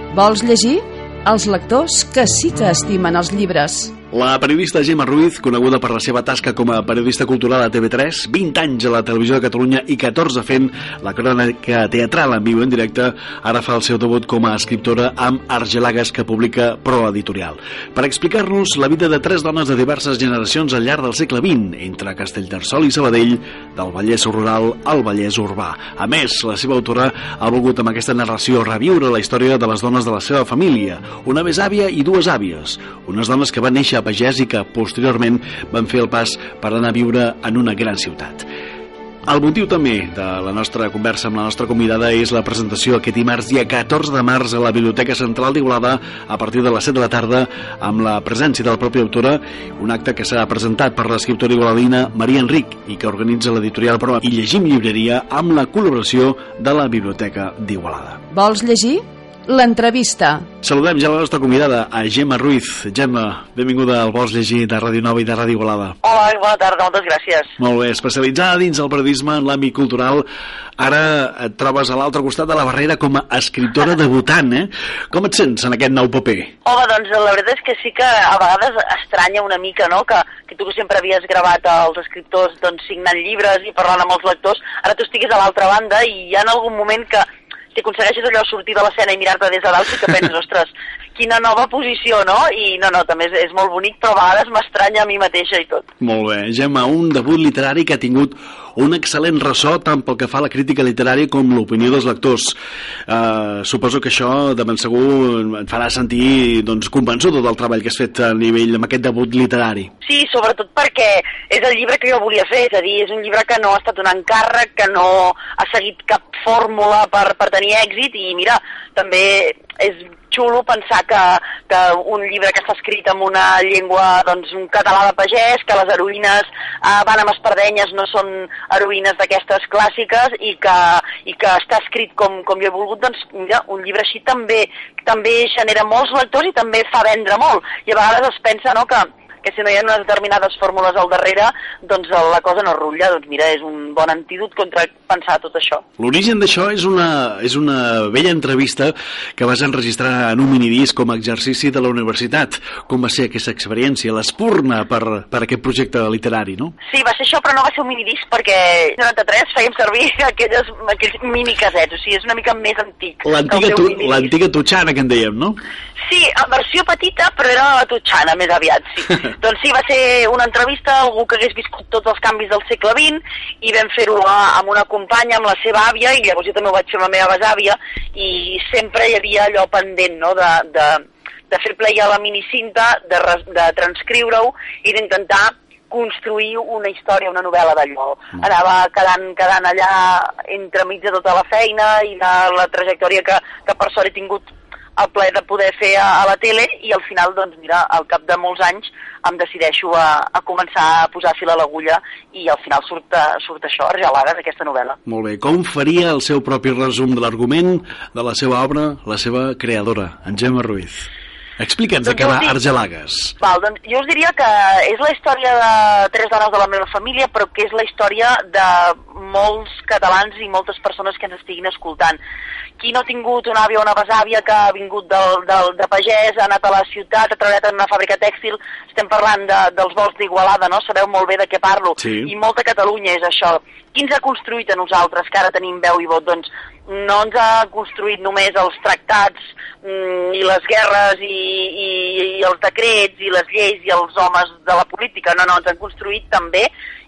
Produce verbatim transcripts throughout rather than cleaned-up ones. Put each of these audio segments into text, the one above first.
Vols llegir? Els lectors que sí que estimen els llibres. La periodista Gemma Ruiz, coneguda per la seva tasca com a periodista cultural a T V tres, vint anys a la Televisió de Catalunya i catorze fent la crònica teatral en viu en directe, ara fa el seu debut com a escriptora amb Argelagues, que publica Pro Editorial, per explicar-nos la vida de tres dones de diverses generacions al llarg del segle vint, entre Castellterçol i Sabadell, del Vallès rural al Vallès urbà. A més, la seva autora ha volgut amb aquesta narració reviure la història de les dones de la seva família, una besàvia i dues àvies, unes dones que van néixer a Pagès i que posteriorment van fer el pas per anar a viure en una gran ciutat. El motiu també de la nostra conversa amb la nostra convidada és la presentació aquest dimarts, dia catorze de març, a la Biblioteca Central d'Igualada a partir de les set de la tarda, amb la presència de la pròpia autora, un acte que serà presentat per l'escriptora igualadina Maria Enric i que organitza l'editorial Pro i Llegim Llibreria amb la col·laboració de la Biblioteca d'Igualada. Vols llegir? L'entrevista. Saludem ja la nostra convidada, a Gemma Ruiz. Gemma, benvinguda al Vols llegir de Ràdio Nova i de Ràdio Igualada. Hola, bona tarda, moltes gràcies. Molt bé, especialitzada dins el periodisme en l'àmbit cultural. Ara et trobes a l'altre costat de la barrera com a escriptora debutant, eh? Com et sents en aquest nou paper? Home, doncs la veritat és que sí que a vegades estranya una mica, no?, que, que tu que sempre havies gravat als escriptors doncs, signant llibres i parlant amb els lectors, ara tu estiguis a l'altra banda i hi ha en algun moment que si aconsegueixes allò sortir de l'escena i mirar-te des de dalt i que penses, ostres, quina nova posició, no? I no, no, també és, és molt bonic, però a vegades m'estranya a mi mateixa i tot. Molt bé. Gemma, un debut literari que ha tingut un excel·lent ressò tant pel que fa a la crítica literària com l'opinió dels lectors. Uh, suposo que això de ben segur et farà sentir doncs, convençuda del treball que has fet a nivell amb aquest debut literari. Sí, sobretot perquè és el llibre que jo volia fer, és a dir, és un llibre que no ha estat un encàrrec, que no ha seguit cap fórmula per, per tenir èxit i mira, també és xulo pensar que, que un llibre que està escrit en una llengua, doncs un català de pagès, que les heroïnes eh, van amb espardenyes, no són heroïnes d'aquestes clàssiques i que, i que està escrit com, com jo he volgut, doncs mira, un llibre així també, també genera molts lectors i també fa vendre molt. I a vegades es pensa, no, que que si no hi ha unes determinades fórmules al darrere, doncs la cosa no rutlla. Doncs mira, és un bon antídot contra pensar tot això. L'origen d'això és una, és una vella entrevista que vas enregistrar en un minidisc com a exercici de la universitat. Com va ser aquesta experiència, l'espurna per, per aquest projecte literari, no? Sí, va ser això, però no va ser un minidisc, perquè en noranta-tres fèiem servir aquelles, aquells minicasets, o sigui, és una mica més antic. L'antiga tu, l'antiga tutxana, que en dèiem, no? Sí, versió petita, però era la tutxana més aviat, sí. Doncs sí, va ser una entrevista a algú que hagués viscut tots els canvis del segle vint i vam fer-ho amb una companya, amb la seva àvia, i llavors jo també ho vaig fer amb la meva besàvia, i sempre hi havia allò pendent, no?, de, de, de fer play a la minicinta, de, de transcriure-ho i d'intentar construir una història, una novel·la d'allò. Mm. Anava quedant, quedant allà entremig de tota la feina i de la trajectòria que, que per sort he tingut el plaer de poder fer a, a la tele, i al final, doncs mira, al cap de molts anys em decideixo a, a començar a posar fil a l'agulla i al final surt, surt això, Argelagues, aquesta novel·la. Molt bé. Com faria el seu propi resum de l'argument de la seva obra, la seva creadora, en Gemma Ruiz? Explica'ns de què va Argelagues. Val, doncs jo us diria que és la història de tres dones de la meva família, però que és la història de molts catalans i moltes persones que ens estiguin escoltant. Qui no ha tingut una àvia o una besàvia que ha vingut del, del, de pagès, ha anat a la ciutat, ha treballat en una fàbrica tèxtil, estem parlant de, dels vols d'Igualada, no? Sabeu molt bé de què parlo. Sí. I molta Catalunya és això. Qui ens ha construït a nosaltres, que ara tenim veu i vot? Doncs no ens ha construït només els tractats mm, i les guerres i, i, i els decrets i les lleis i els homes de la política, no, no, ens han construït també,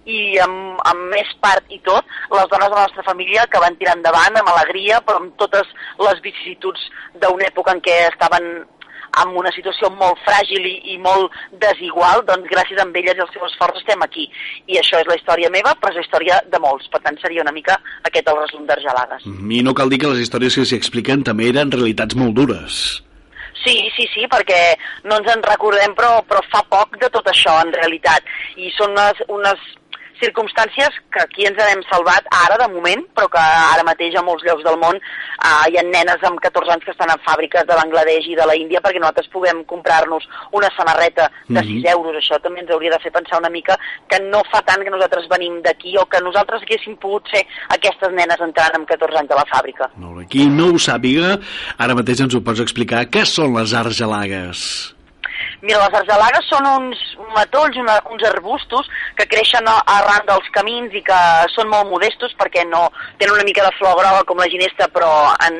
i amb, amb més part i tot, les dones de la nostra família que van tirar endavant amb alegria, però amb totes les vicissituds d'una època en què estaven en una situació molt fràgil i, i molt desigual, doncs gràcies a elles i al seu esforç estem aquí. I això és la història meva, però és la història de molts. Per tant, seria una mica aquest el resum d'Argelagues. I no cal dir que les històries que s'hi expliquen també eren realitats molt dures. Sí, sí, sí, perquè no ens en recordem, però, però fa poc de tot això, en realitat. I són unes, unes circumstàncies que aquí ens n'hem salvat ara, de moment, però que ara mateix a molts llocs del món eh, hi ha nenes amb catorze anys que estan en fàbriques de Bangladesh i de la Índia perquè nosaltres puguem comprar-nos una samarreta de sis euros. Això també ens hauria de fer pensar una mica que no fa tant que nosaltres venim d'aquí o que nosaltres haguéssim pogut ser aquestes nenes entrant amb catorze anys a la fàbrica. Molt bé. Qui no ho sàpiga, ara mateix ens ho pots explicar. Què són les argelagues? Mira, les argelagues són uns matolls, una, uns arbustos que creixen arran dels camins i que són molt modestos perquè no tenen una mica de flor groga com la ginesta, però en,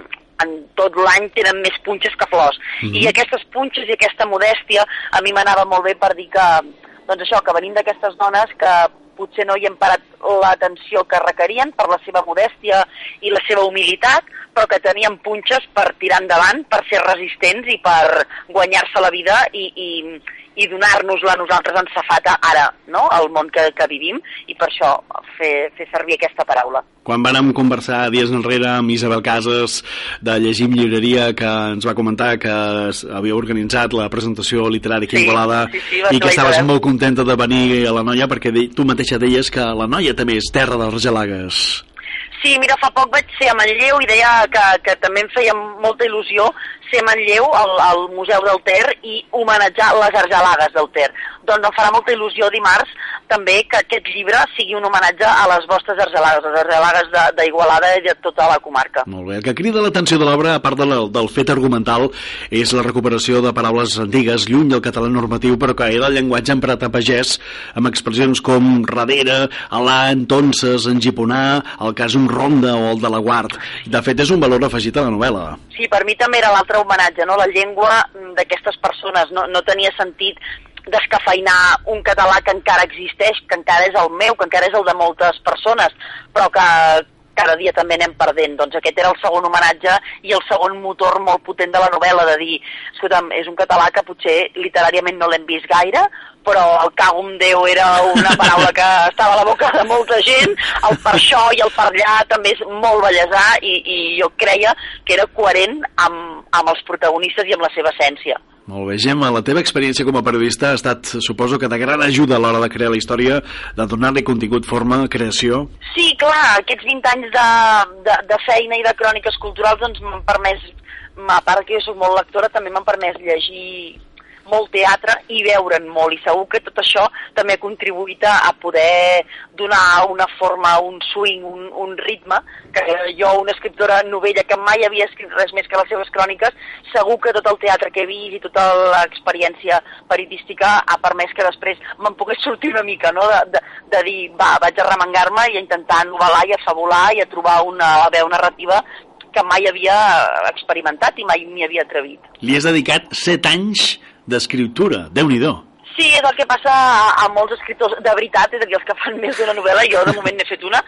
en tot l'any tenen més punxes que flors. Mm-hmm. I aquestes punxes i aquesta modèstia a mi m'anava molt bé per dir que, doncs això, que venim d'aquestes dones que potser no hi hem parat l'atenció que requerien per la seva modèstia i la seva humilitat, però que tenien punxes per tirar endavant, per ser resistents i per guanyar-se la vida i, i, i donar-nos-la a nosaltres en safata ara, no?, al món que, que vivim, i per això fer, fer servir aquesta paraula. Quan vàrem conversar dies enrere amb Isabel Casas de Llegim Llibreria, que ens va comentar que havia organitzat la presentació literària aquí a Igualada, sí, sí, sí, i que estaves molt contenta de venir a la Noia perquè tu mateixa deies que la Noia també és terra d'argelagues. Sí, mira, fa poc vaig ser a Manlleu i deia que, que també em feia molta il·lusió ser a Manlleu, al, al Museu del Ter, i homenatjar les argelagues del Ter. Doncs em farà molta il·lusió dimarts també que aquest llibre sigui un homenatge a les vostres argelagues, les argelagues d'Igualada i de tota la comarca. Molt bé. El que crida l'atenció de l'obra, a part de la, del fet argumental, és la recuperació de paraules antigues, lluny del català normatiu, però que era el llenguatge emprat a pagès, amb expressions com radera, alà, entonces, engiponar, el cas un ronda o el de la guard. De fet, és un valor afegit a la novel·la. Sí, per mi també era l'altre homenatge, no? La llengua d'aquestes persones. No, no tenia sentit descafeinar un català que encara existeix, que encara és el meu, que encara és el de moltes persones, però que cada dia també anem perdent. Doncs aquest era el segon homenatge i el segon motor molt potent de la novel·la, de dir, escolta'm, és un català que potser literàriament no l'hem vist gaire, però el cago en Déu era una paraula que estava a la boca de molta gent, el per això i el per allà també és molt bellesà i, i jo creia que era coherent amb, amb els protagonistes i amb la seva essència. Molt bé, Gemma, la teva experiència com a periodista ha estat, suposo que de gran ajuda a l'hora de crear la història, de donar-li contingut, forma, creació. Sí, clar, aquests vint anys de, de, de feina i de cròniques culturals doncs m'han permès, a part que jo soc molt lectora, també m'han permès llegir molt teatre i veure'n molt, i segur que tot això també ha contribuït a poder donar una forma, un swing, un, un ritme, que jo, una escriptora novella que mai havia escrit res més que les seves cròniques, segur que tot el teatre que he vist i tota l'experiència periodística ha permès que després me'n pogués sortir una mica, no?, de, de, de dir, va, vaig a remengar-me i a intentar novel·lar i a fabular i a trobar una veu narrativa que mai havia experimentat i mai m'hi havia atrevit. Li has dedicat set anys d'escriptura, Déu-n'hi-do. Sí, és el que passa a, a molts escriptors de veritat, és a dir, els que fan més d'una novel·la, jo de moment n'he fet una,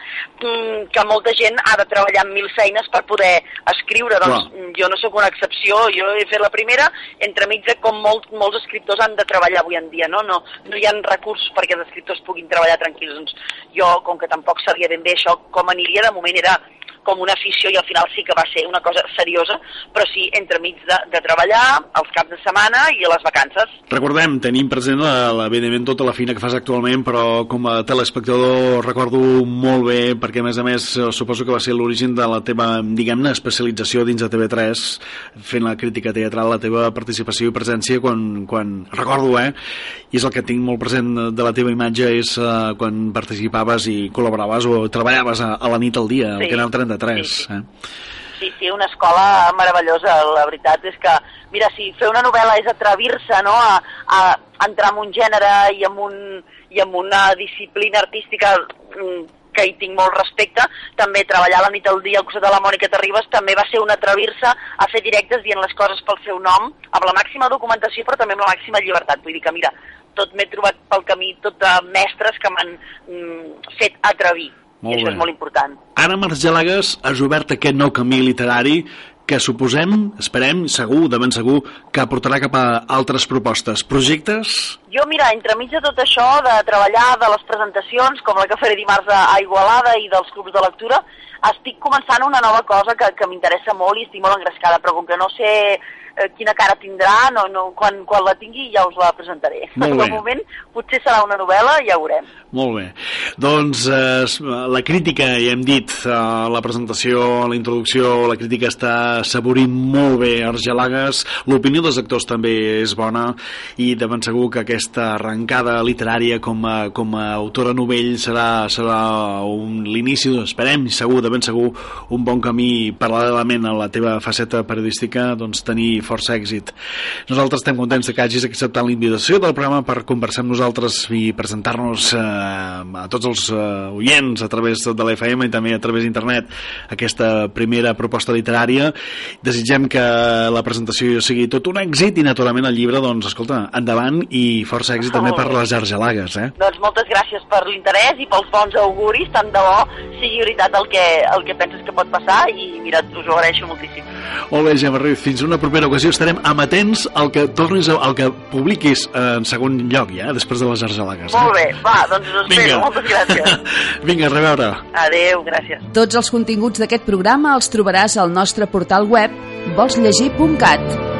que molta gent ha de treballar amb mil feines per poder escriure, doncs Clar. Jo no sóc una excepció, jo he fet la primera, entremig de com molt, molts escriptors han de treballar avui en dia, no? No, no hi ha recursos perquè els escriptors puguin treballar tranquils, doncs jo, com que tampoc sabia ben bé això com aniria, de moment era com una afició i al final sí que va ser una cosa seriosa, però sí, entremig de, de treballar, els caps de setmana i a les vacances. Recordem, tenim present, la, evidentment, tota la feina que fas actualment, però com a telespectador recordo molt bé, perquè a més a més suposo que va ser l'origen de la teva, diguem-ne, especialització dins de T V tres, fent la crítica teatral, la teva participació i presència, quan, quan recordo, eh, i és el que tinc molt present de la teva imatge, és uh, quan participaves i col·laboraves o treballaves a, a la nit al dia, sí. Al Canal trenta-tres. Sí, sí. Eh? Sí, sí, una escola meravellosa, la veritat és que, mira, si fer una novel·la és atrevir-se, no?, a, a entrar en un gènere i en, un, i en una disciplina artística que hi tinc molt respecte, també treballar la nit al dia al costat de la Mònica Terribas també va ser un atrevir-se a fer directes dient les coses pel seu nom, amb la màxima documentació però també amb la màxima llibertat, vull dir que, mira, tot m'he trobat pel camí, tot de mestres que m'han mm, fet atrevir. I això és molt important. Ara amb Argelagues has obert aquest nou camí literari que suposem, esperem, segur, de ben segur, que portarà cap a altres propostes. Projectes? Jo, mira, entremig de tot això, de treballar de les presentacions, com la que faré dimarts a Igualada i dels clubs de lectura, estic començant una nova cosa que, que m'interessa molt i estic molt engrescada, però com que no sé eh, quina cara tindrà, no, no, quan, quan la tingui ja us la presentaré. Molt bé. De moment potser serà una novel·la, ja ho veurem. Molt bé. Doncs eh, la crítica, ja hem dit, eh, la presentació, la introducció, la crítica està saborint molt bé Argelagues, l'opinió dels actors també és bona i de ben segur que aquesta arrencada literària com a, com a autora novell serà, serà un, l'inici, esperem, segur, de ben segur, un bon camí paral·lelament a la teva faceta periodística, doncs tenir força èxit. Nosaltres estem contents que hagis acceptat la invitació del programa per conversar amb nosaltres i presentar-nos eh, a tots els uh, oients a través de l'F M i també a través d'internet aquesta primera proposta literària. Desitgem que la presentació sigui tot un èxit i naturalment el llibre, doncs escolta, endavant i força èxit oh, també per les Argelagues, eh? Doncs moltes gràcies per l'interès i pels bons auguris, tant de bo sigui veritat el que, el que penses que pot passar i mira, us ho agraeixo moltíssim. Molt bé, Gemma Ruiz, fins una propera ocasió estarem amatents al que tornis a, al que publiquis en segon lloc ja, després de les Argelagues. Eh? Molt bé, va, doncs us espero, moltes gràcies. Vinga, a reveure. Adéu, gràcies. Tots els continguts d'aquest programa els trobaràs al nostre portal web vols llegir punt cat.